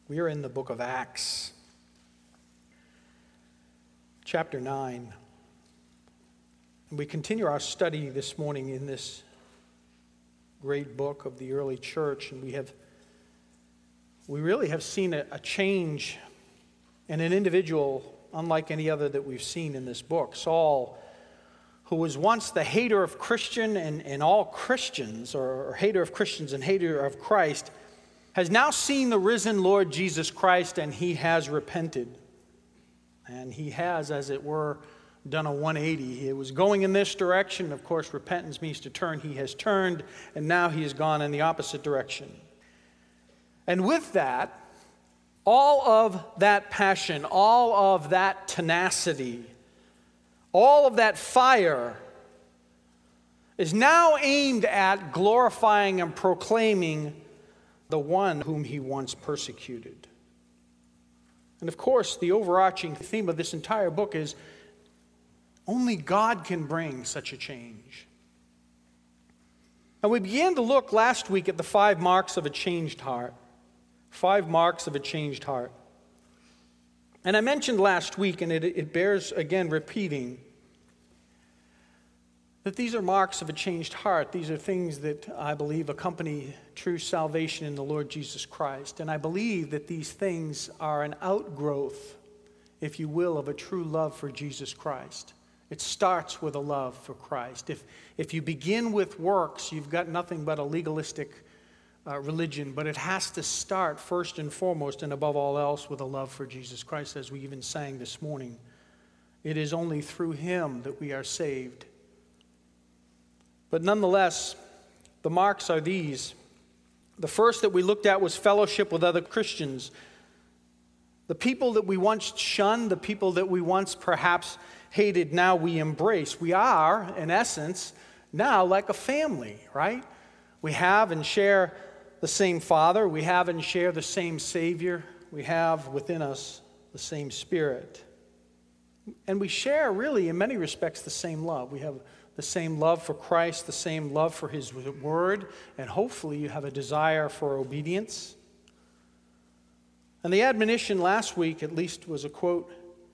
We are in the book of Acts, chapter 9. And we continue our study this morning in this great book of the early church. And we really have seen a change in an individual unlike any other that we've seen in this book. Saul, who was once the hater of Christian and all Christians, or hater of Christians and hater of Christ, has now seen the risen Lord Jesus Christ, and he has repented. And he has, as it were, done a 180. He was going in this direction. Of course, repentance means to turn. He has turned, and now he has gone in the opposite direction. And with that, all of that passion, all of that tenacity, all of that fire is now aimed at glorifying and proclaiming the one whom he once persecuted. And of course, the overarching theme of this entire book is only God can bring such a change. And we began to look last week at the 5 marks of a changed heart. 5 marks of a changed heart. And I mentioned last week, and it bears again repeating, that these are marks of a changed heart. These are things that I believe accompany true salvation in the Lord Jesus Christ. And I believe that these things are an outgrowth, if you will, of a true love for Jesus Christ. It starts with a love for Christ. If you begin with works, you've got nothing but a legalistic religion, but it has to start first and foremost and above all else with a love for Jesus Christ, as we even sang this morning. It is only through him that we are saved. But nonetheless, the marks are these. The first that we looked at was fellowship with other Christians. The people that we once shunned, the people that we once perhaps hated, now we embrace. We are, in essence, now like a family, right? We have and share the same Father. We have and share the same Savior. We have within us the same Spirit. And we share, really, in many respects, the same love. We have the same love for Christ, the same love for his word, and hopefully you have a desire for obedience. And the admonition last week, at least, was a quote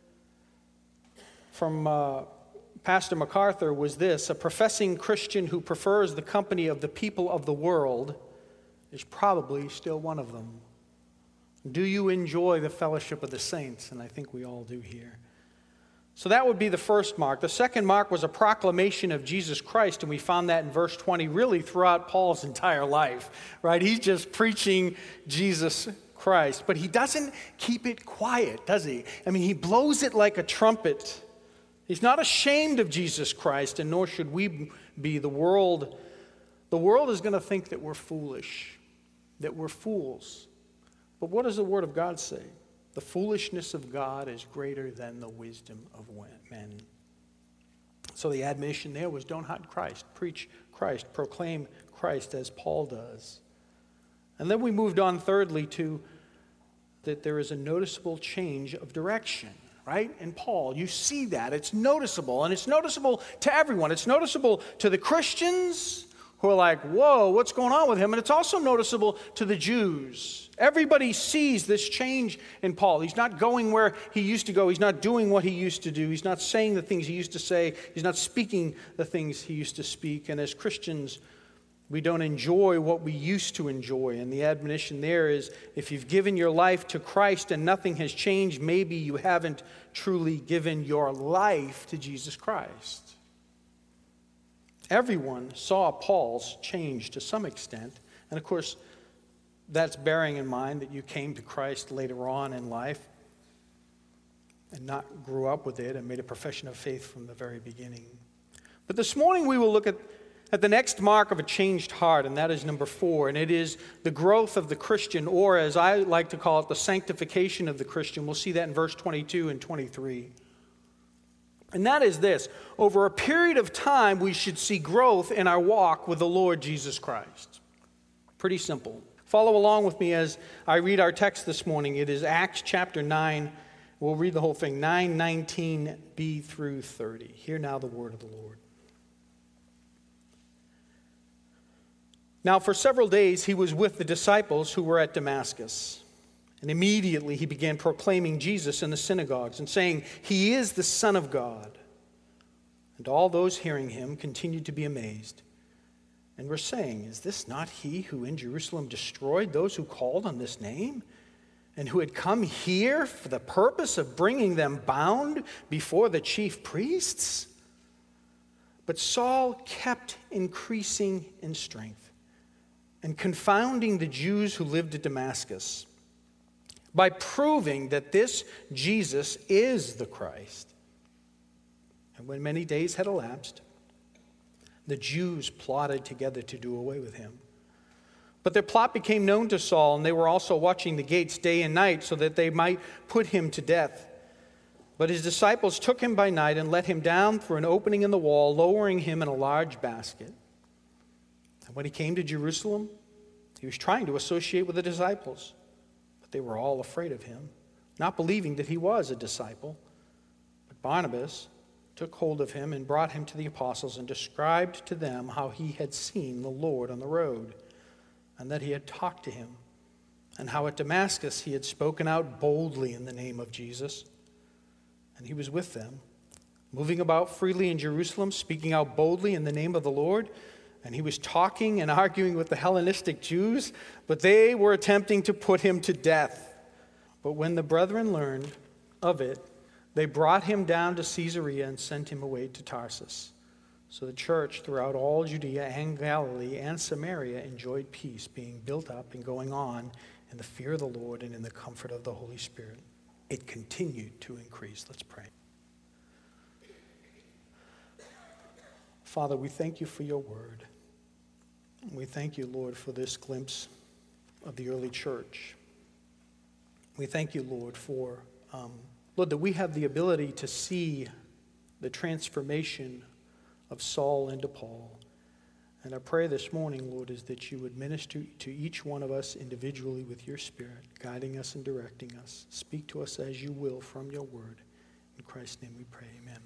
from Pastor MacArthur, was this: a professing Christian who prefers the company of the people of the world is probably still one of them. Do you enjoy the fellowship of the saints? And I think we all do here. So that would be the first mark. The second mark was a proclamation of Jesus Christ, and we found that in verse 20 really throughout Paul's entire life, right? He's just preaching Jesus Christ, but he doesn't keep it quiet, does he? I mean, he blows it like a trumpet. He's not ashamed of Jesus Christ, and nor should we be. The world is going to think that we're foolish, that we're fools. But what does the Word of God say? The foolishness of God is greater than the wisdom of men. So the admonition there was don't hide Christ, preach Christ, proclaim Christ as Paul does. And then we moved on thirdly to that there is a noticeable change of direction, right? In Paul, you see that. It's noticeable, and it's noticeable to everyone. It's noticeable to the Christians who are like, whoa, what's going on with him? And it's also noticeable to the Jews. Everybody sees this change in Paul. He's not going where he used to go. He's not doing what he used to do. He's not saying the things he used to say. He's not speaking the things he used to speak. And as Christians, we don't enjoy what we used to enjoy. And the admonition there is, if you've given your life to Christ and nothing has changed, maybe you haven't truly given your life to Jesus Christ. Everyone saw Paul's change to some extent. And of course, that's bearing in mind that you came to Christ later on in life and not grew up with it and made a profession of faith from the very beginning. But this morning we will look at the next mark of a changed heart, and that is number 4, and it is the growth of the Christian, or as I like to call it, the sanctification of the Christian. We'll see that in verse 22 and 23. And that is this: over a period of time, we should see growth in our walk with the Lord Jesus Christ. Pretty simple. Follow along with me as I read our text this morning. It is Acts chapter 9. We'll read the whole thing, 9:19b through 30. Hear now the word of the Lord. Now for several days he was with the disciples who were at Damascus. And immediately he began proclaiming Jesus in the synagogues and saying, "He is the Son of God." And all those hearing him continued to be amazed and were saying, "Is this not he who in Jerusalem destroyed those who called on this name, and who had come here for the purpose of bringing them bound before the chief priests?" But Saul kept increasing in strength and confounding the Jews who lived at Damascus by proving that this Jesus is the Christ. And when many days had elapsed, the Jews plotted together to do away with him. But their plot became known to Saul, and they were also watching the gates day and night so that they might put him to death. But his disciples took him by night and let him down through an opening in the wall, lowering him in a large basket. And when he came to Jerusalem, he was trying to associate with the disciples. But they were all afraid of him, not believing that he was a disciple. But Barnabas took hold of him and brought him to the apostles and described to them how he had seen the Lord on the road and that he had talked to him, and how at Damascus he had spoken out boldly in the name of Jesus. And he was with them, moving about freely in Jerusalem, speaking out boldly in the name of the Lord. And he was talking and arguing with the Hellenistic Jews, but they were attempting to put him to death. But when the brethren learned of it, they brought him down to Caesarea and sent him away to Tarsus. So the church throughout all Judea and Galilee and Samaria enjoyed peace, being built up and going on in the fear of the Lord and in the comfort of the Holy Spirit. It continued to increase. Let's pray. Father, we thank you for your word. We thank you, Lord, for this glimpse of the early church. We thank you, Lord, for, Lord, that we have the ability to see the transformation of Saul into Paul. And our prayer this morning, Lord, is that you would minister to each one of us individually with your Spirit, guiding us and directing us. Speak to us as you will from your word. In Christ's name we pray, amen.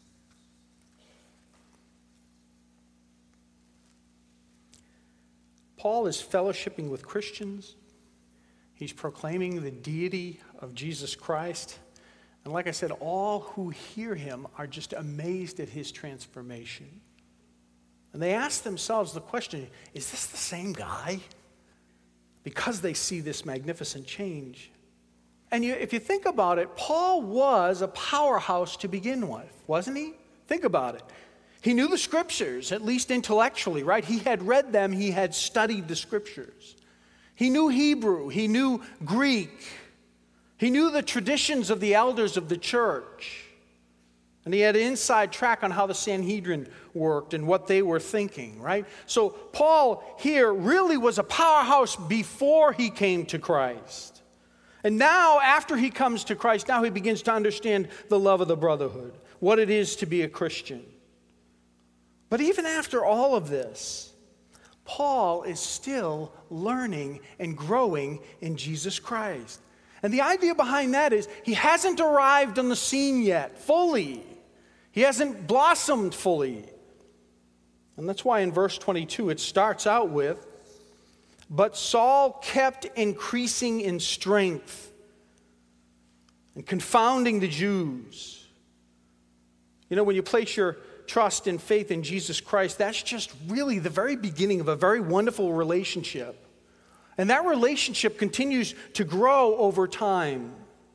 Paul is fellowshipping with Christians. He's proclaiming the deity of Jesus Christ. And like I said, all who hear him are just amazed at his transformation. And they ask themselves the question, is this the same guy? Because they see this magnificent change. And if you think about it, Paul was a powerhouse to begin with, wasn't he? Think about it. He knew the scriptures, at least intellectually, right? He had read them. He had studied the scriptures. He knew Hebrew. He knew Greek. He knew the traditions of the elders of the church. And he had an inside track on how the Sanhedrin worked and what they were thinking, right? So Paul here really was a powerhouse before he came to Christ. And now, after he comes to Christ, now he begins to understand the love of the brotherhood, what it is to be a Christian. But even after all of this, Paul is still learning and growing in Jesus Christ. And the idea behind that is he hasn't arrived on the scene yet fully. He hasn't blossomed fully. And that's why in verse 22 it starts out with, "But Saul kept increasing in strength and confounding the Jews." You know, when you place your trust and faith in Jesus Christ, that's just really the very beginning of a very wonderful relationship. And that relationship continues to grow over time.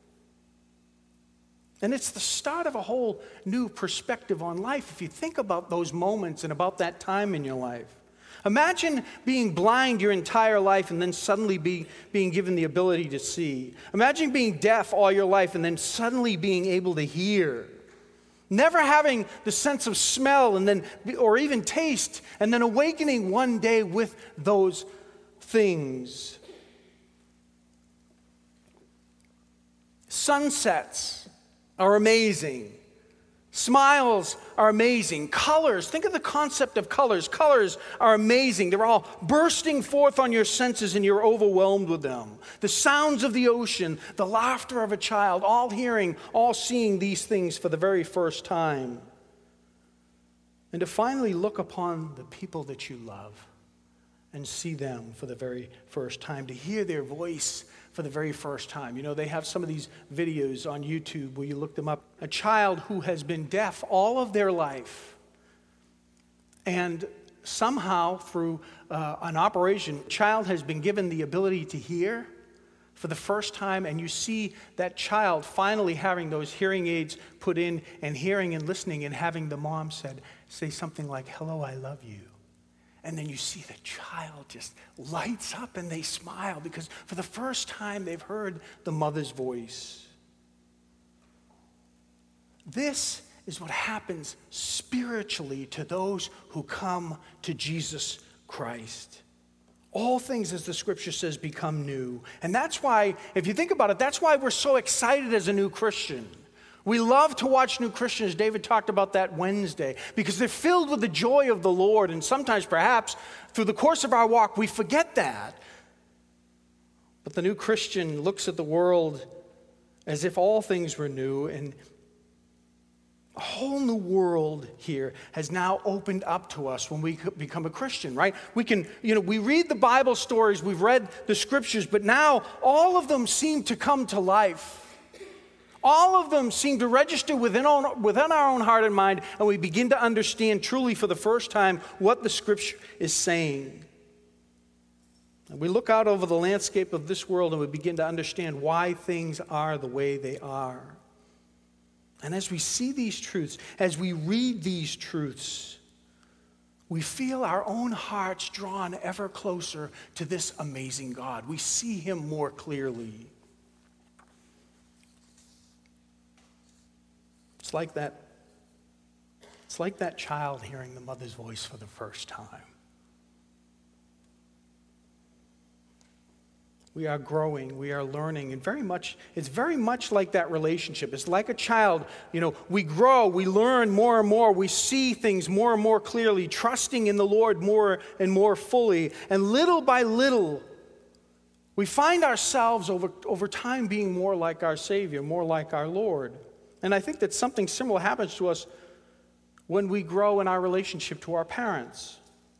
And it's the start of a whole new perspective on life if you think about those moments and about that time in your life. Imagine being blind your entire life and then suddenly being given the ability to see. Imagine being deaf all your life and then suddenly being able to hear. Never having the sense of smell or even taste, and then awakening one day with those things. Sunsets are amazing. Smiles are amazing. Colors, think of the concept of colors. Colors are amazing. They're all bursting forth on your senses and you're overwhelmed with them. The sounds of the ocean, the laughter of a child, all hearing, all seeing these things for the very first time. And to finally look upon the people that you love and see them for the very first time, to hear their voice for the very first time. You know, they have some of these videos on YouTube where you look them up. A child who has been deaf all of their life, and somehow through an operation, child has been given the ability to hear for the first time, and you see that child finally having those hearing aids put in and hearing and listening and having the mom say something like, "Hello, I love you." And then you see the child just lights up and they smile because for the first time they've heard the mother's voice. This is what happens spiritually to those who come to Jesus Christ. All things, as the scripture says, become new. And that's why, if you think about it, that's why we're so excited as a new Christian. We love to watch new Christians. David talked about that Wednesday because they're filled with the joy of the Lord. And sometimes, perhaps, through the course of our walk, we forget that. But the new Christian looks at the world as if all things were new, and a whole new world here has now opened up to us when we become a Christian, right? We can, we read the Bible stories, we've read the scriptures, but now all of them seem to come to life. All of them seem to register within our own heart and mind, and we begin to understand truly for the first time what the scripture is saying. And we look out over the landscape of this world and we begin to understand why things are the way they are. And as we see these truths, as we read these truths, we feel our own hearts drawn ever closer to this amazing God. We see him more clearly. It's like that child hearing the mother's voice for the first time. We are growing, we are learning, and it's very much like that relationship. It's like a child, we grow, we learn more and more, we see things more and more clearly, trusting in the Lord more and more fully. And little by little, we find ourselves over time being more like our Savior, more like our Lord. And I think that something similar happens to us when we grow in our relationship to our parents.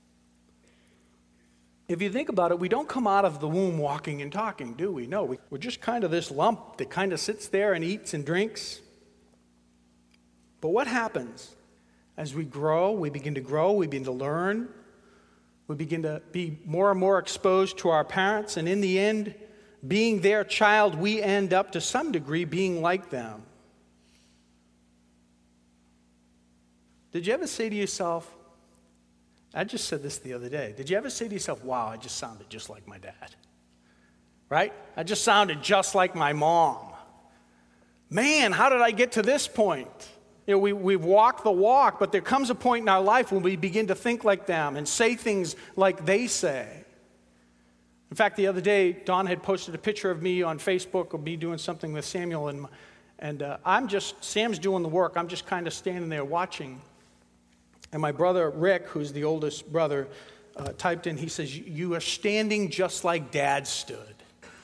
If you think about it, we don't come out of the womb walking and talking, do we? No, we're just kind of this lump that kind of sits there and eats and drinks. But what happens? As we grow, we begin to learn, we begin to be more and more exposed to our parents, and in the end, being their child, we end up to some degree being like them. Did you ever say to yourself, I just said this the other day. Did you ever say to yourself, wow, I just sounded just like my dad? Right? I just sounded just like my mom. Man, how did I get to this point? We've walked the walk, but there comes a point in our life when we begin to think like them and say things like they say. In fact, the other day, Don had posted a picture of me on Facebook of me doing something with Samuel, and Sam's doing the work. I'm just kind of standing there watching. And my brother, Rick, who's the oldest brother, typed in, he says, "You are standing just like Dad stood."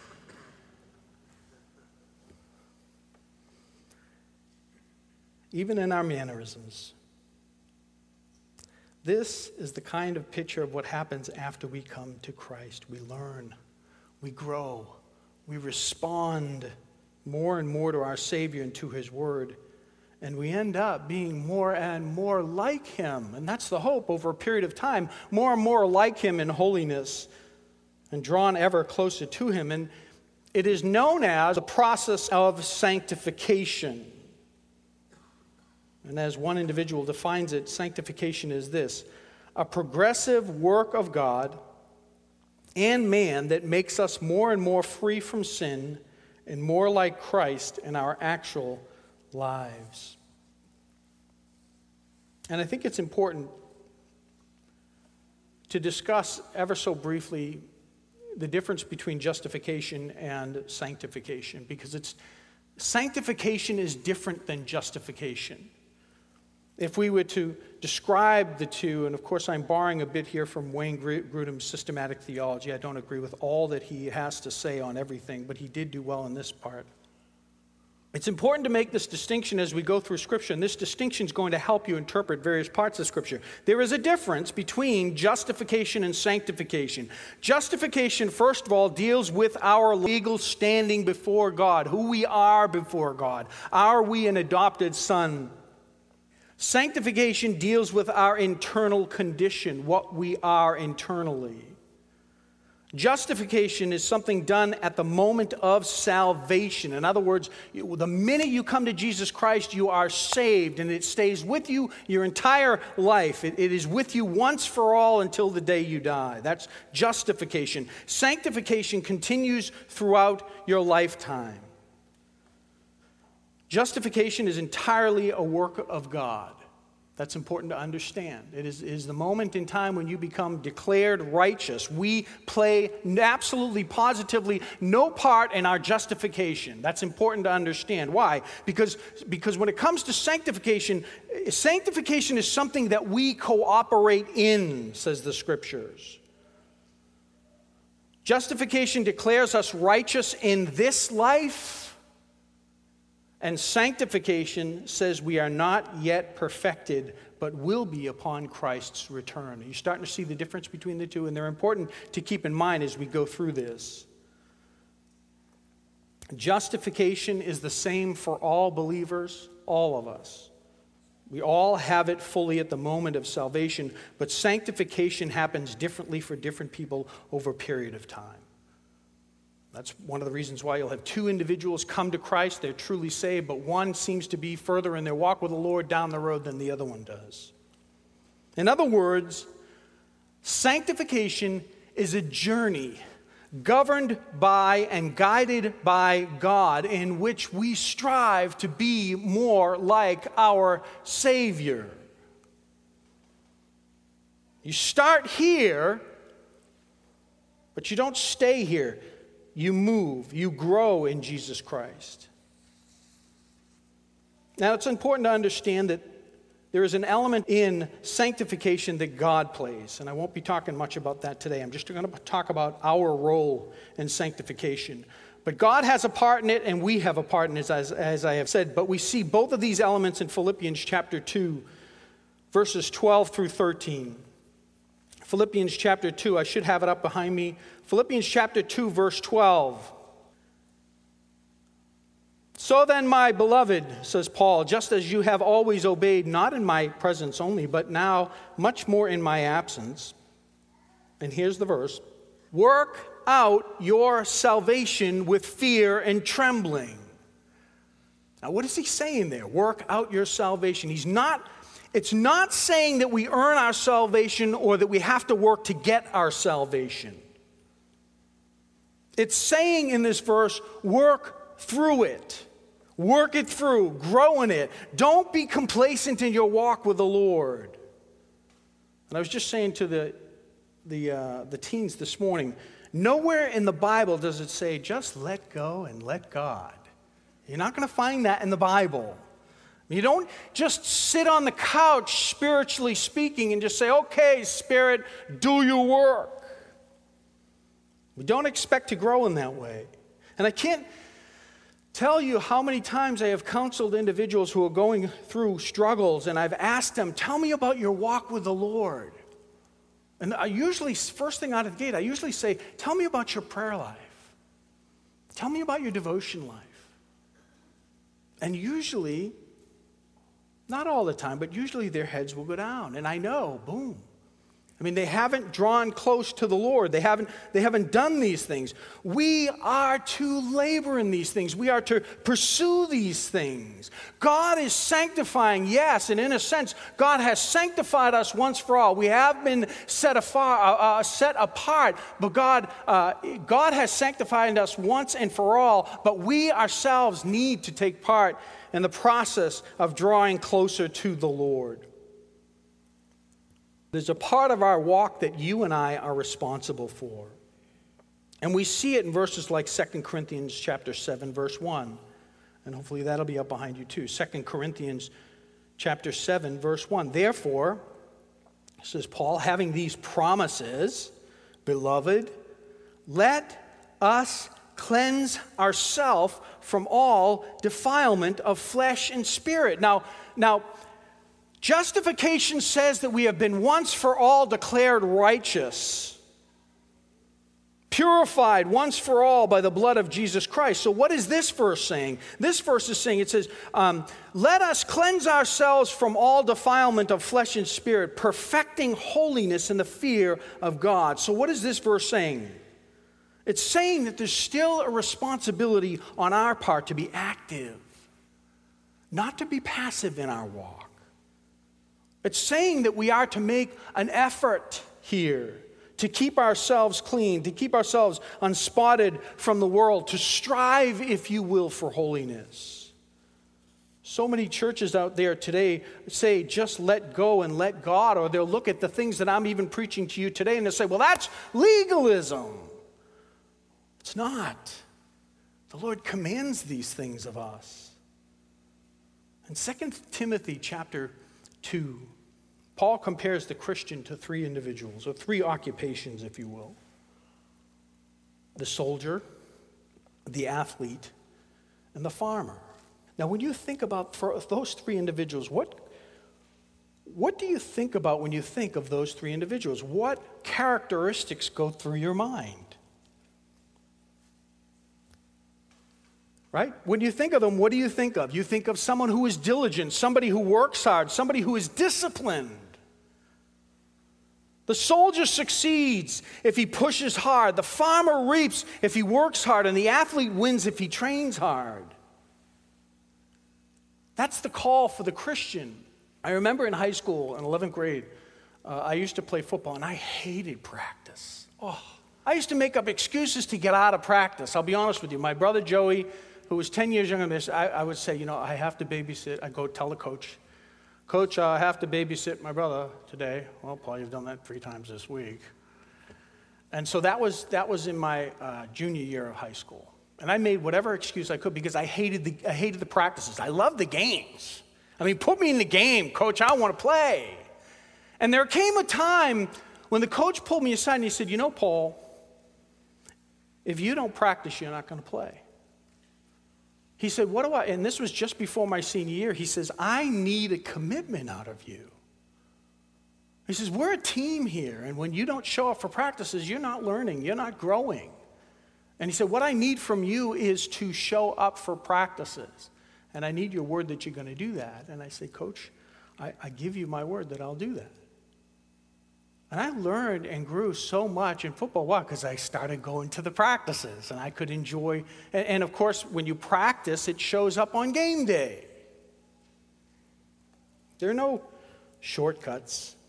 Even in our mannerisms. This is the kind of picture of what happens after we come to Christ. We learn, we grow, we respond more and more to our Savior and to his word. And we end up being more and more like him. And that's the hope over a period of time. More and more like him in holiness and drawn ever closer to him. And it is known as the process of sanctification. And as one individual defines it, sanctification is this: a progressive work of God and man that makes us more and more free from sin and more like Christ in our actual lives. And I think it's important to discuss ever so briefly the difference between justification and sanctification, because sanctification is different than justification. If we were to describe the two, and of course I'm borrowing a bit here from Wayne Grudem's systematic theology. I don't agree with all that he has to say on everything, but he did do well in this part. It's important to make this distinction as we go through Scripture, and this distinction is going to help you interpret various parts of Scripture. There is a difference between justification and sanctification. Justification, first of all, deals with our legal standing before God, who we are before God. Are we an adopted son? Sanctification deals with our internal condition, what we are internally. Justification is something done at the moment of salvation. In other words, the minute you come to Jesus Christ, you are saved, and it stays with you your entire life. It is with you once for all until the day you die. That's justification. Sanctification continues throughout your lifetime. Justification is entirely a work of God. That's important to understand. It is the moment in time when you become declared righteous. We play absolutely, positively no part in our justification. That's important to understand. Why? Because when it comes to sanctification, sanctification is something that we cooperate in, says the Scriptures. Justification declares us righteous in this life. And sanctification says we are not yet perfected, but will be upon Christ's return. Are you starting to see the difference between the two? And they're important to keep in mind as we go through this. Justification is the same for all believers, all of us. We all have it fully at the moment of salvation, but sanctification happens differently for different people over a period of time. That's one of the reasons why you'll have two individuals come to Christ. They're truly saved, but one seems to be further in their walk with the Lord down the road than the other one does. In other words, sanctification is a journey governed by and guided by God in which we strive to be more like our Savior. You start here, but you don't stay here. You move, you grow in Jesus Christ. Now, it's important to understand that there is an element in sanctification that God plays, and I won't be talking much about that today. I'm just going to talk about our role in sanctification. But God has a part in it, and we have a part in it, as I have said. But we see both of these elements in Philippians chapter 2, verses 12 through 13. Philippians chapter 2, I should have it up behind me. Philippians chapter 2, verse 12. So then, my beloved, says Paul, just as you have always obeyed, not in my presence only, but now much more in my absence. And here's the verse. Work out your salvation with fear and trembling. Now, what is he saying there? Work out your salvation. It's not saying that we earn our salvation or that we have to work to get our salvation. It's saying in this verse, work through it. Work it through. Grow in it. Don't be complacent in your walk with the Lord. And I was just saying to the teens this morning, nowhere in the Bible does it say, just let go and let God. You're not going to find that in the Bible. You don't just sit on the couch, spiritually speaking, and just say, okay, Spirit, do your work. We don't expect to grow in that way. And I can't tell you how many times I have counseled individuals who are going through struggles, and I've asked them, tell me about your walk with the Lord. And I usually, first thing out of the gate, I usually say, tell me about your prayer life. Tell me about your devotion life. And usually, not all the time, but usually their heads will go down. And I know, boom. I mean, they haven't drawn close to the Lord. They haven't done these things. We are to labor in these things. We are to pursue these things. God is sanctifying, yes, and in a sense, God has sanctified us once for all. We have been set apart, but God has sanctified us once and for all, but we ourselves need to take part in the process of drawing closer to the Lord. There's a part of our walk that you and I are responsible for. And we see it in verses like 2 Corinthians chapter 7, verse 1. And hopefully that'll be up behind you too. 2 Corinthians chapter 7, verse 1. Therefore, says Paul, having these promises, beloved, let us cleanse ourselves from all defilement of flesh and spirit. Now, justification says that we have been once for all declared righteous, purified once for all by the blood of Jesus Christ. So what is this verse saying? This verse is saying, it says, let us cleanse ourselves from all defilement of flesh and spirit, perfecting holiness in the fear of God. So what is this verse saying? It's saying that there's still a responsibility on our part to be active, not to be passive in our walk. It's saying that we are to make an effort here to keep ourselves clean, to keep ourselves unspotted from the world, to strive, if you will, for holiness. So many churches out there today say, just let go and let God, or they'll look at the things that I'm even preaching to you today and they'll say, well, that's legalism. It's not. The Lord commands these things of us. In 2 Timothy chapter 2, Paul compares the Christian to three individuals, or three occupations, if you will. The soldier, the athlete, and the farmer. Now, when you think about for those three individuals, what do you think about when you think of those three individuals? What characteristics go through your mind? Right? When you think of them, what do you think of? You think of someone who is diligent, somebody who works hard, somebody who is disciplined. The soldier succeeds if he pushes hard. The farmer reaps if he works hard. And the athlete wins if he trains hard. That's the call for the Christian. I remember in high school, in 11th grade, I used to play football, and I hated practice. I used to make up excuses to get out of practice. I'll be honest with you. My brother Joey, who was 10 years younger than this, I would say, I have to babysit. I'd go tell the coach, Coach, I have to babysit my brother today. Well, Paul, you've done that 3 times this week. And so that was in my junior year of high school. And I made whatever excuse I could because I hated the practices. I loved the games. I mean, put me in the game, Coach, I want to play. And there came a time when the coach pulled me aside and he said, Paul, if you don't practice, you're not going to play. He said, and this was just before my senior year, he says, I need a commitment out of you. He says, we're a team here, and when you don't show up for practices, you're not learning, you're not growing. And he said, what I need from you is to show up for practices, and I need your word that you're going to do that. And I say, Coach, I give you my word that I'll do that. And I learned and grew so much in football. Why? Because I started going to the practices, and I could enjoy. And of course, when you practice, it shows up on game day. There are no shortcuts.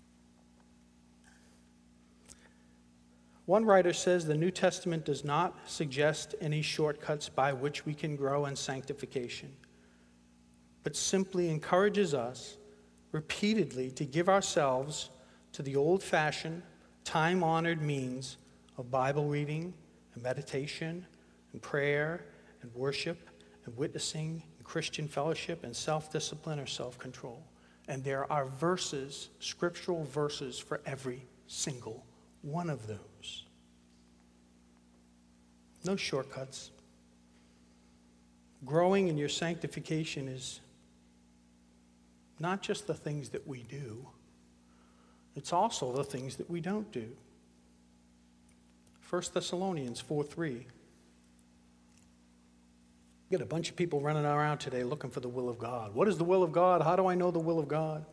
One writer says the New Testament does not suggest any shortcuts by which we can grow in sanctification, but simply encourages us repeatedly to give ourselves to the old-fashioned, time-honored means of Bible reading and meditation and prayer and worship and witnessing and Christian fellowship and self-discipline or self-control. And there are verses, scriptural verses, for every single one of those. No shortcuts. Growing in your sanctification is not just the things that we do, it's also the things that we don't do. 1 Thessalonians 4:3. You get a bunch of people running around today looking for the will of God. What is the will of God? How do I know the will of God?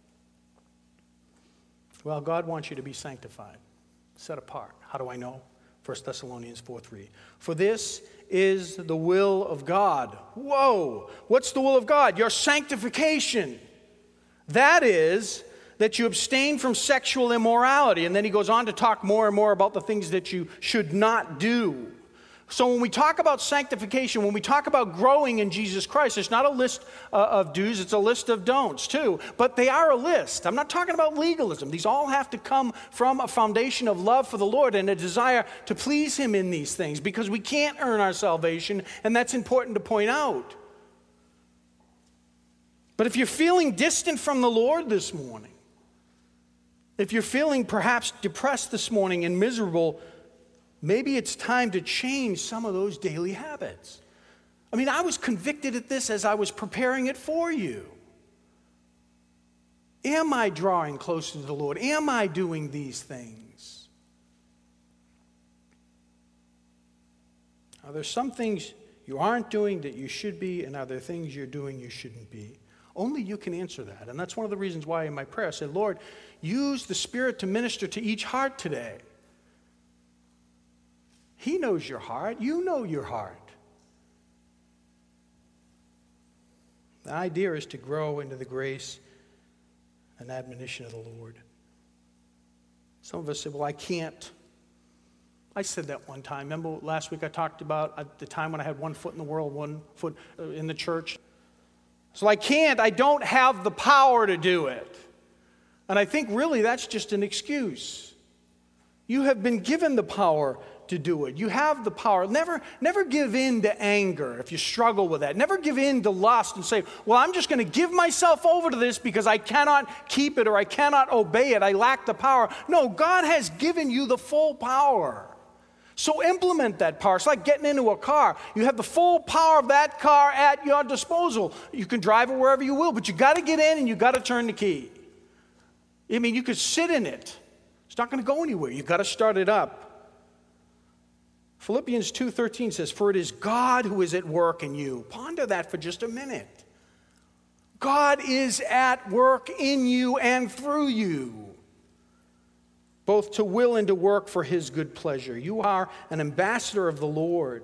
Well, God wants you to be sanctified, set apart. How do I know? 1 Thessalonians 4:3. For this is the will of God. Whoa! What's the will of God? Your sanctification. That is, that you abstain from sexual immorality. And then he goes on to talk more and more about the things that you should not do. So when we talk about sanctification, when we talk about growing in Jesus Christ, it's not a list of do's, it's a list of don'ts too. But they are a list. I'm not talking about legalism. These all have to come from a foundation of love for the Lord and a desire to please him in these things, because we can't earn our salvation, and that's important to point out. But if you're feeling distant from the Lord this morning, if you're feeling perhaps depressed this morning and miserable, maybe it's time to change some of those daily habits. I mean, I was convicted at this as I was preparing it for you. Am I drawing closer to the Lord? Am I doing these things? Are there some things you aren't doing that you should be, and are there things you're doing you shouldn't be? Only you can answer that. And that's one of the reasons why in my prayer I said, Lord, use the Spirit to minister to each heart today. He knows your heart. You know your heart. The idea is to grow into the grace and admonition of the Lord. Some of us say, well, I can't. I said that one time. Remember last week I talked about at the time when I had one foot in the world, one foot in the church. So I don't have the power to do it. And I think really that's just an excuse. You have been given the power to do it. You have the power. Never give in to anger if you struggle with that. Never give in to lust and say, well, I'm just going to give myself over to this because I cannot keep it or I cannot obey it. I lack the power. No, God has given you the full power. So implement that power. It's like getting into a car. You have the full power of that car at your disposal. You can drive it wherever you will, but you got to get in and you got to turn the key. I mean, you could sit in it. It's not going to go anywhere. You got to start it up. Philippians 2:13 says, for it is God who is at work in you. Ponder that for just a minute. God is at work in you and through you, both to will and to work for his good pleasure. You are an ambassador of the Lord.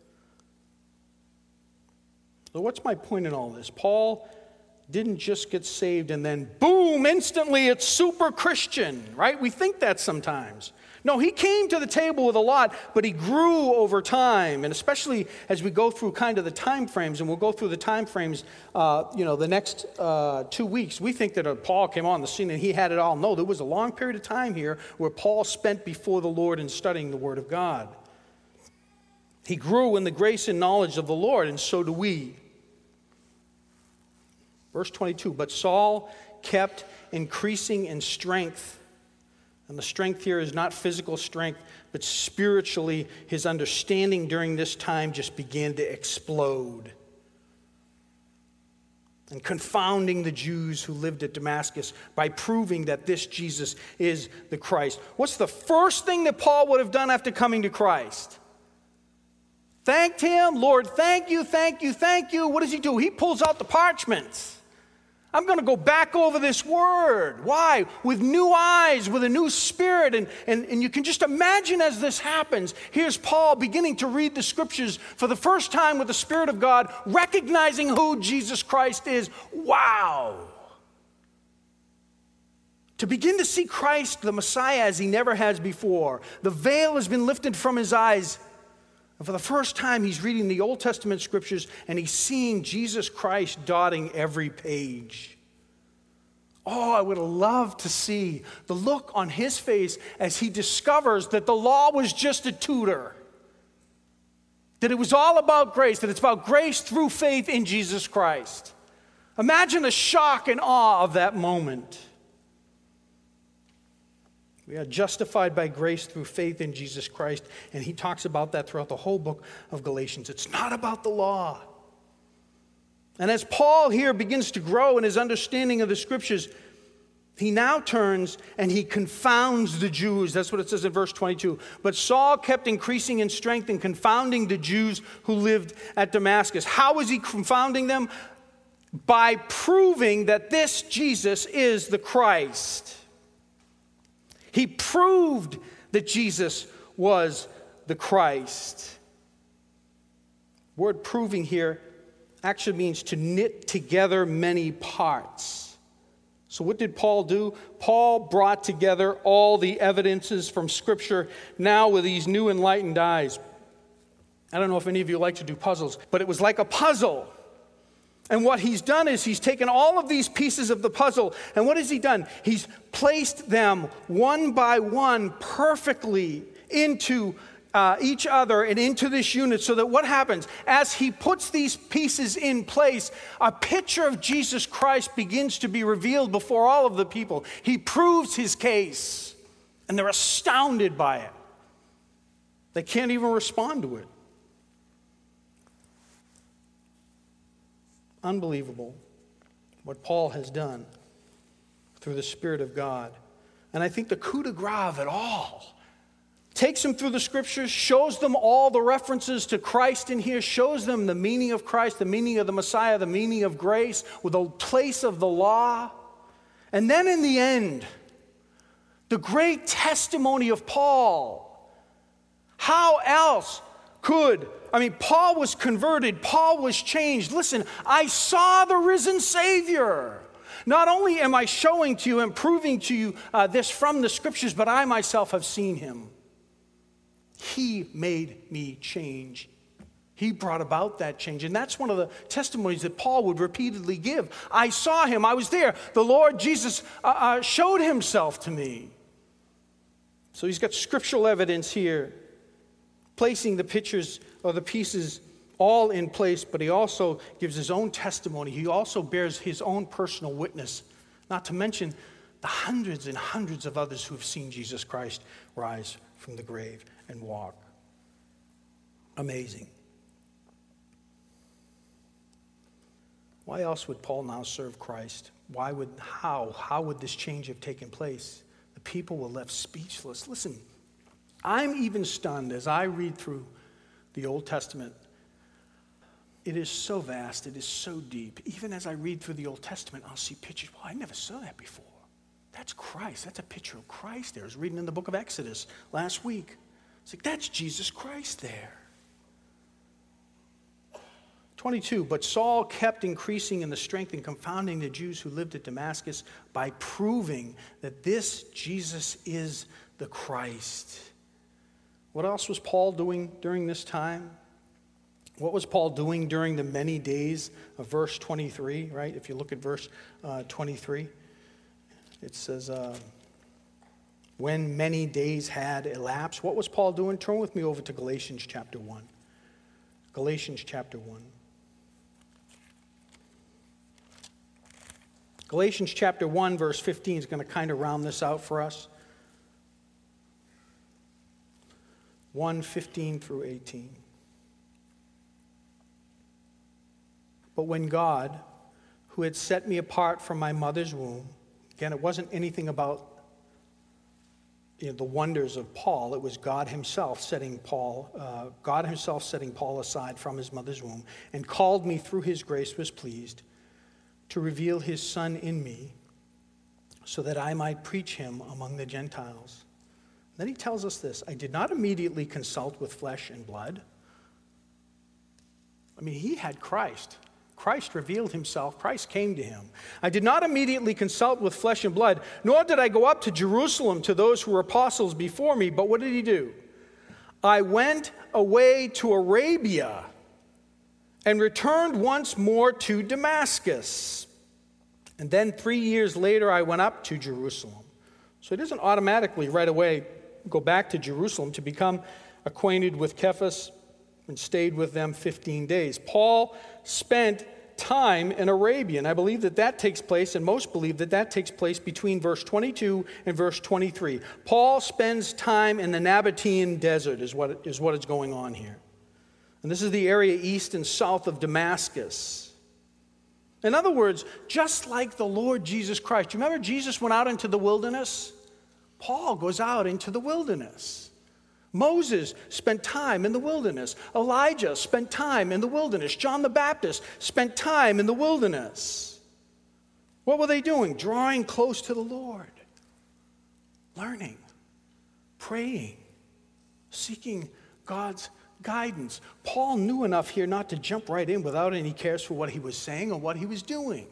So what's my point in all this? Paul didn't just get saved and then boom, instantly it's super Christian, right? We think that sometimes. No, he came to the table with a lot, but he grew over time. And especially as we go through kind of the time frames, and we'll go through the time frames, the next 2 weeks, we think that Paul came on the scene and he had it all. No, there was a long period of time here where Paul spent before the Lord and studying the Word of God. He grew in the grace and knowledge of the Lord, and so do we. Verse 22, but Saul kept increasing in strength. And the strength here is not physical strength, but spiritually, his understanding during this time just began to explode. And confounding the Jews who lived at Damascus by proving that this Jesus is the Christ. What's the first thing that Paul would have done after coming to Christ? Thanked him. Lord, thank you, thank you, thank you. What does he do? He pulls out the parchments. I'm going to go back over this word. Why? With new eyes, with a new spirit. And you can just imagine as this happens, here's Paul beginning to read the scriptures for the first time with the Spirit of God, recognizing who Jesus Christ is. Wow. To begin to see Christ, the Messiah, as he never has before. The veil has been lifted from his eyes. And for the first time, he's reading the Old Testament scriptures and he's seeing Jesus Christ dotting every page. Oh, I would have loved to see the look on his face as he discovers that the law was just a tutor. That it was all about grace, that it's about grace through faith in Jesus Christ. Imagine the shock and awe of that moment. We are justified by grace through faith in Jesus Christ. And he talks about that throughout the whole book of Galatians. It's not about the law. And as Paul here begins to grow in his understanding of the scriptures, he now turns and he confounds the Jews. That's what it says in verse 22. But Saul kept increasing in strength and confounding the Jews who lived at Damascus. How was he confounding them? By proving that this Jesus is the Christ. He proved that Jesus was the Christ. Word proving here actually means to knit together many parts. So what did Paul do? Paul brought together all the evidences from Scripture now with these new enlightened eyes. I don't know if any of you like to do puzzles, but it was like a puzzle. And what he's done is he's taken all of these pieces of the puzzle, and what has he done? He's placed them one by one perfectly into each other and into this unit, so that what happens? As he puts these pieces in place, a picture of Jesus Christ begins to be revealed before all of the people. He proves his case, and they're astounded by it. They can't even respond to it. Unbelievable what Paul has done through the Spirit of God. And I think the coup de grace of it all takes them through the Scriptures, shows them all the references to Christ in here, shows them the meaning of Christ, the meaning of the Messiah, the meaning of grace, with the place of the law. And then in the end, the great testimony of Paul. How else Paul was converted. Paul was changed. Listen, I saw the risen Savior. Not only am I showing to you and proving to you this from the Scriptures, but I myself have seen him. He made me change. He brought about that change. And that's one of the testimonies that Paul would repeatedly give. I saw him. I was there. The Lord Jesus showed himself to me. So he's got scriptural evidence here, placing the pictures or the pieces all in place, but he also gives his own testimony. He also bears his own personal witness, not to mention the hundreds and hundreds of others who have seen Jesus Christ rise from the grave and walk. Amazing. Why else would Paul now serve Christ? How would this change have taken place? The people were left speechless. Listen, I'm even stunned as I read through the Old Testament. It is so vast, it is so deep. Even as I read through the Old Testament, I'll see pictures. Well, I never saw that before. That's Christ. That's a picture of Christ there. I was reading in the book of Exodus last week. It's like, that's Jesus Christ there. 22, but Saul kept increasing in the strength and confounding the Jews who lived at Damascus by proving that this Jesus is the Christ. What else was Paul doing during this time? What was Paul doing during the many days of verse 23, right? If you look at verse 23, it says, when many days had elapsed. What was Paul doing? Turn with me over to Galatians chapter 1. Galatians chapter 1. Galatians chapter 1, verse 15 is going to kind of round this out for us. 1:15 through 18. But when God, who had set me apart from my mother's womb, again, it wasn't anything about the wonders of Paul. It was God himself setting Paul aside from his mother's womb, and called me through his grace, was pleased to reveal his Son in me, so that I might preach him among the Gentiles. Then he tells us this: I did not immediately consult with flesh and blood. He had Christ. Christ revealed himself. Christ came to him. I did not immediately consult with flesh and blood, nor did I go up to Jerusalem to those who were apostles before me. But what did he do? I went away to Arabia and returned once more to Damascus. And then 3 years later, I went up to Jerusalem. So he doesn't automatically right away go back to Jerusalem to become acquainted with Cephas and stayed with them 15 days. Paul spent time in Arabia, and I believe that takes place, and most believe that takes place between verse 22 and verse 23. Paul spends time in the Nabatean desert is what is going on here. And this is the area east and south of Damascus. In other words, just like the Lord Jesus Christ. Do you remember Jesus went out into the wilderness? Paul goes out into the wilderness. Moses spent time in the wilderness. Elijah spent time in the wilderness. John the Baptist spent time in the wilderness. What were they doing? Drawing close to the Lord. Learning. Praying. Seeking God's guidance. Paul knew enough here not to jump right in without any cares for what he was saying or what he was doing.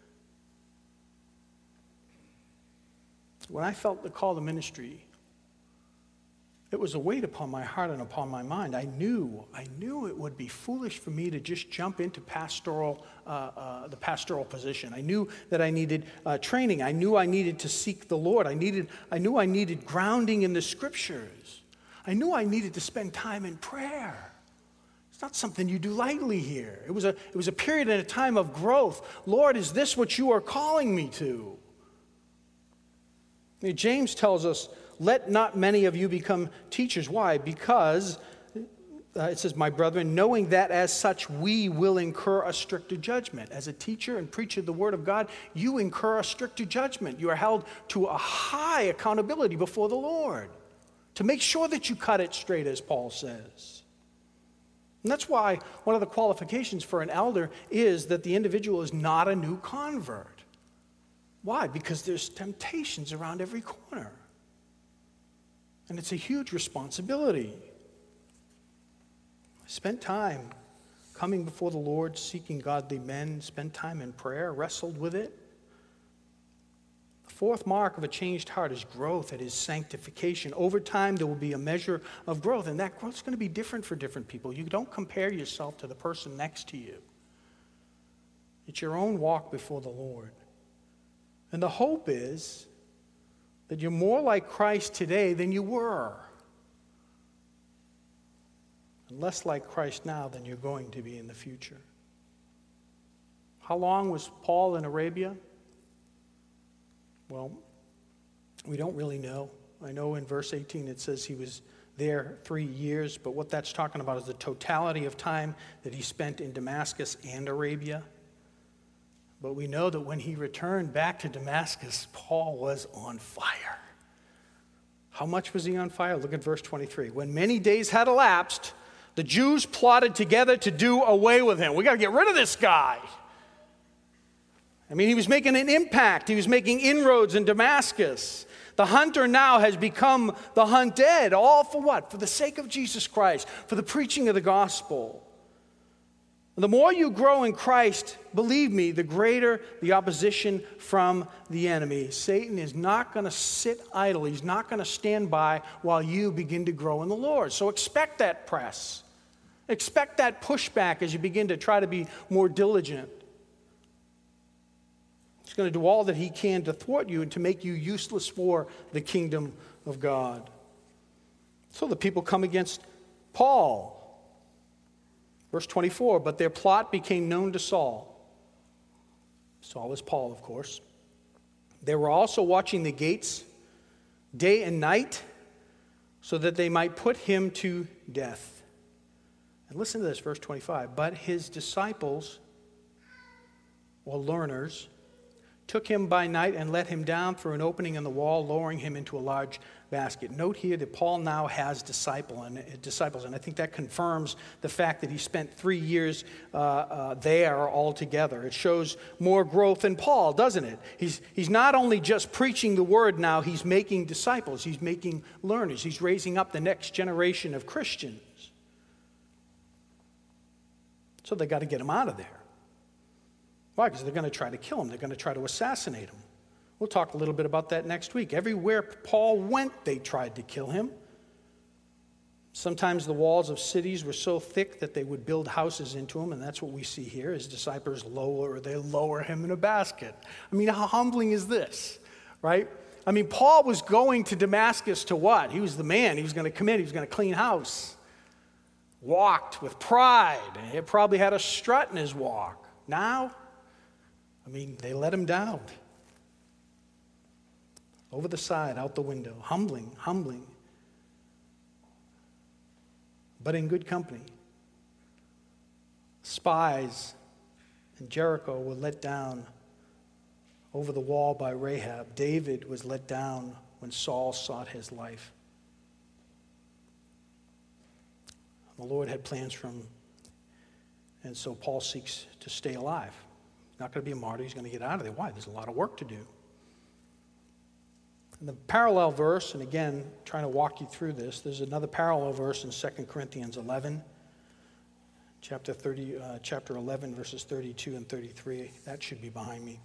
When I felt the call to ministry, it was a weight upon my heart and upon my mind. I knew it would be foolish for me to just jump into the pastoral position. I knew that I needed training. I knew I needed to seek the Lord. I knew I needed grounding in the Scriptures. I knew I needed to spend time in prayer. It's not something you do lightly here. It was a period and a time of growth. Lord, is this what you are calling me to? James tells us, let not many of you become teachers. Why? Because it says, my brethren, knowing that as such we will incur a stricter judgment. As a teacher and preacher of the word of God, you incur a stricter judgment. You are held to a high accountability before the Lord to make sure that you cut it straight, as Paul says. And that's why one of the qualifications for an elder is that the individual is not a new convert. Why? Because there's temptations around every corner. And it's a huge responsibility. Spent time coming before the Lord, seeking godly men, spent time in prayer, wrestled with it. The fourth mark of a changed heart is growth. It is sanctification. Over time, there will be a measure of growth, and that growth is going to be different for different people. You don't compare yourself to the person next to you. It's your own walk before the Lord. And the hope is that you're more like Christ today than you were. And less like Christ now than you're going to be in the future. How long was Paul in Arabia? Well, we don't really know. I know in verse 18 it says he was there 3 years, but what that's talking about is the totality of time that he spent in Damascus and Arabia. But we know that when he returned back to Damascus, Paul was on fire. How much was he on fire? Look at verse 23. When many days had elapsed, the Jews plotted together to do away with him. We got to get rid of this guy. I mean, he was making an impact. He was making inroads in Damascus. The hunter now has become the hunted. All for what? For the sake of Jesus Christ, for the preaching of the gospel. The more you grow in Christ, believe me, the greater the opposition from the enemy. Satan is not going to sit idle. He's not going to stand by while you begin to grow in the Lord. So expect that press. Expect that pushback as you begin to try to be more diligent. He's going to do all that he can to thwart you and to make you useless for the kingdom of God. So the people come against Paul. Verse 24, but their plot became known to Saul. Saul is Paul, of course. They were also watching the gates day and night so that they might put him to death. And listen to this, verse 25. But his disciples, or learners, took him by night and let him down through an opening in the wall, lowering him into a large basket. Note here that Paul now has disciples, and I think that confirms the fact that he spent 3 years there altogether. It shows more growth in Paul, doesn't it? He's not only just preaching the word now, he's making disciples, he's making learners, he's raising up the next generation of Christians. So they got to get him out of there. Why? Because they're going to try to kill him. They're going to try to assassinate him. We'll talk a little bit about that next week. Everywhere Paul went, they tried to kill him. Sometimes the walls of cities were so thick that they would build houses into him, and that's what we see here. His disciples lower him in a basket. I mean, how humbling is this, right? I mean, Paul was going to Damascus to what? He was the man. He was going to come in. He was going to clean house. Walked with pride. He probably had a strut in his walk. Now, I mean, they let him down. Over the side, out the window. Humbling. But in good company. Spies in Jericho were let down over the wall by Rahab. David was let down when Saul sought his life. The Lord had plans for him, and so Paul seeks to stay alive. He's not going to be a martyr. He's going to get out of there. Why? There's a lot of work to do. And the parallel verse, and again, trying to walk you through this, there's another parallel verse in 2 Corinthians 11, chapter 11, verses 32 and 33. That should be behind me.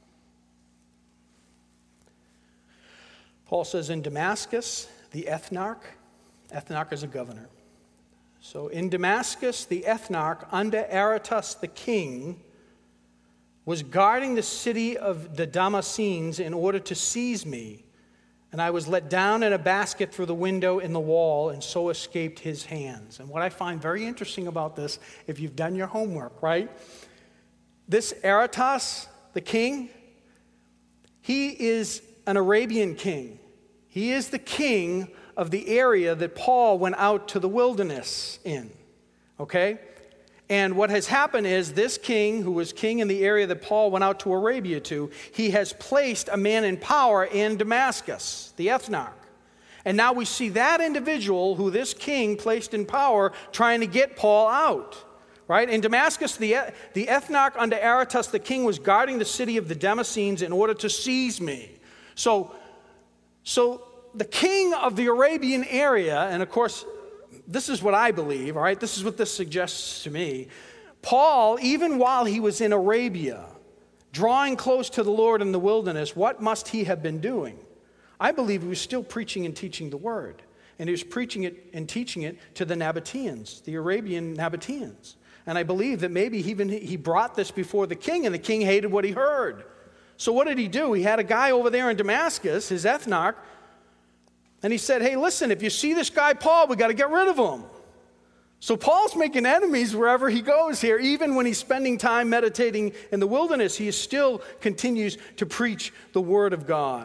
Paul says, in Damascus, the ethnarch is a governor. So in Damascus, the ethnarch, under Aretas the king, was guarding the city of the Damascenes in order to seize me. And I was let down in a basket through the window in the wall, and so escaped his hands. And what I find very interesting about this, if you've done your homework, right? This Aretas, the king, he is an Arabian king. He is the king of the area that Paul went out to the wilderness in. Okay? And what has happened is this king, who was king in the area that Paul went out to Arabia to, he has placed a man in power in Damascus, the ethnarch. And now we see that individual who this king placed in power trying to get Paul out. Right? In Damascus, the ethnarch under Aretas, the king, was guarding the city of the Damascenes in order to seize me. So the king of the Arabian area, and of course, this is what I believe, all right? This is what this suggests to me. Paul, even while he was in Arabia, drawing close to the Lord in the wilderness, what must he have been doing? I believe he was still preaching and teaching the word. And he was preaching it and teaching it to the Nabateans, the Arabian Nabateans. And I believe that maybe he brought this before the king, and the king hated what he heard. So what did he do? He had a guy over there in Damascus, his ethnarch, and he said, hey, listen, if you see this guy Paul, we got to get rid of him. So Paul's making enemies wherever he goes here. Even when he's spending time meditating in the wilderness, he still continues to preach the word of God.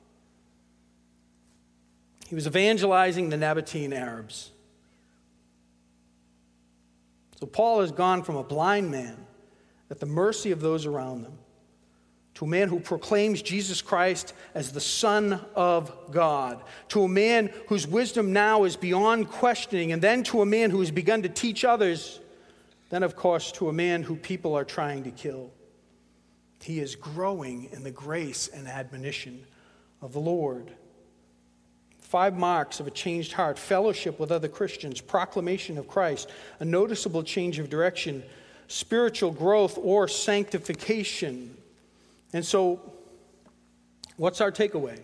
He was evangelizing the Nabatean Arabs. So Paul has gone from a blind man at the mercy of those around them to a man who proclaims Jesus Christ as the Son of God, to a man whose wisdom now is beyond questioning, and then to a man who has begun to teach others, then, of course, to a man who people are trying to kill. He is growing in the grace and admonition of the Lord. 5 marks of a changed heart: fellowship with other Christians, proclamation of Christ, a noticeable change of direction, spiritual growth or sanctification. And so, what's our takeaway?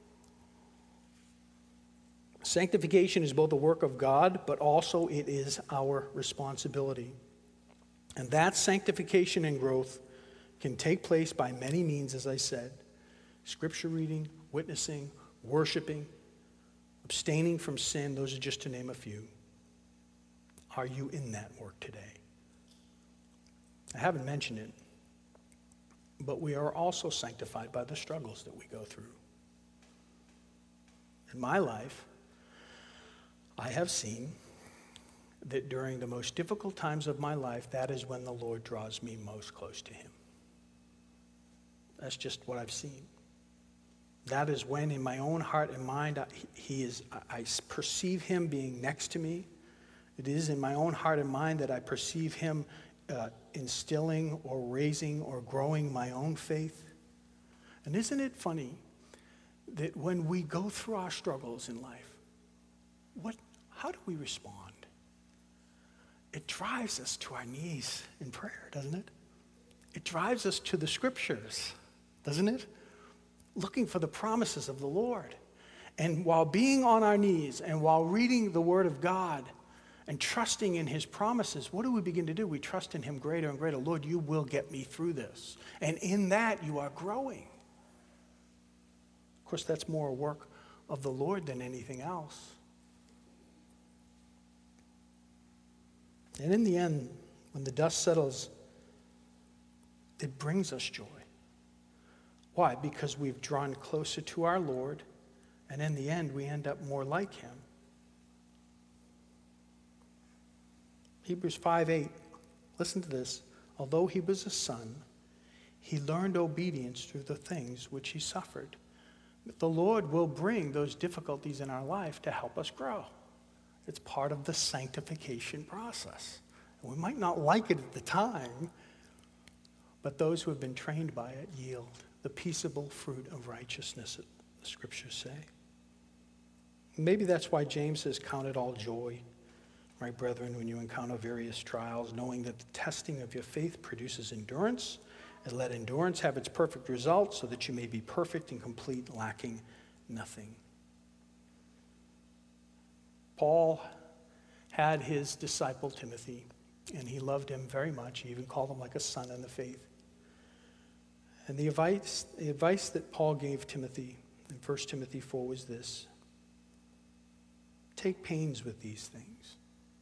Sanctification is both a work of God, but also it is our responsibility. And that sanctification and growth can take place by many means, as I said: scripture reading, witnessing, worshiping, abstaining from sin. Those are just to name a few. Are you in that work today? I haven't mentioned it, but we are also sanctified by the struggles that we go through. In my life, I have seen that during the most difficult times of my life, that is when the Lord draws me most close to him. That's just what I've seen. That is when, in my own heart and mind, I perceive him being next to me. It is in my own heart and mind that I perceive him instilling or raising or growing my own faith. And isn't it funny that when we go through our struggles in life, how do we respond? It drives us to our knees in prayer, doesn't it? It drives us to the scriptures, doesn't it? Looking for the promises of the Lord. And while being on our knees and while reading the word of God and trusting in his promises, what do we begin to do? We trust in him greater and greater. Lord, you will get me through this. And in that, you are growing. Of course, that's more a work of the Lord than anything else. And in the end, when the dust settles, it brings us joy. Why? Because we've drawn closer to our Lord, and in the end, we end up more like him. Hebrews 5:8. Listen to this. Although he was a son, he learned obedience through the things which he suffered. The Lord will bring those difficulties in our life to help us grow. It's part of the sanctification process. We might not like it at the time, but those who have been trained by it yield the peaceable fruit of righteousness, the scriptures say. Maybe that's why James says, count it all joy, my brethren, when you encounter various trials, knowing that the testing of your faith produces endurance, and let endurance have its perfect result, so that you may be perfect and complete, lacking nothing. Paul had his disciple Timothy, and he loved him very much. He even called him like a son in the faith. And the advice that Paul gave Timothy in 1 Timothy 4 was this: take pains with these things.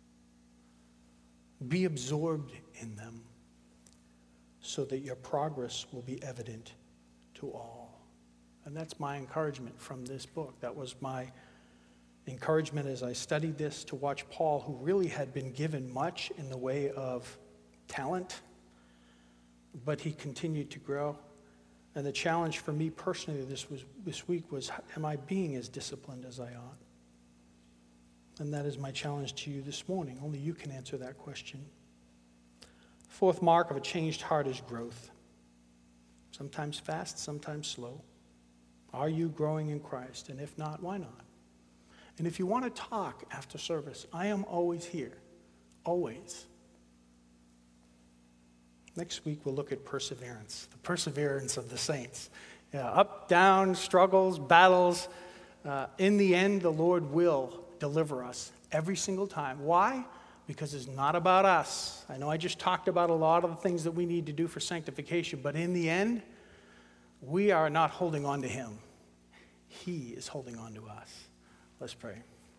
Be absorbed in them so that your progress will be evident to all. And that's my encouragement from this book. That was my encouragement as I studied this, to watch Paul, who really had been given much in the way of talent, but he continued to grow. And the challenge for me personally this week was, am I being as disciplined as I ought? And that is my challenge to you this morning. Only you can answer that question. Fourth mark of a changed heart is growth. Sometimes fast, sometimes slow. Are you growing in Christ? And if not, why not? And if you want to talk after service, I am always here. Always. Next week, we'll look at perseverance, the perseverance of the saints. Up, down, struggles, battles. In the end, the Lord will deliver us every single time. Why? Because it's not about us. I know I just talked about a lot of the things that we need to do for sanctification, but in the end, we are not holding on to him. He is holding on to us. Let's pray.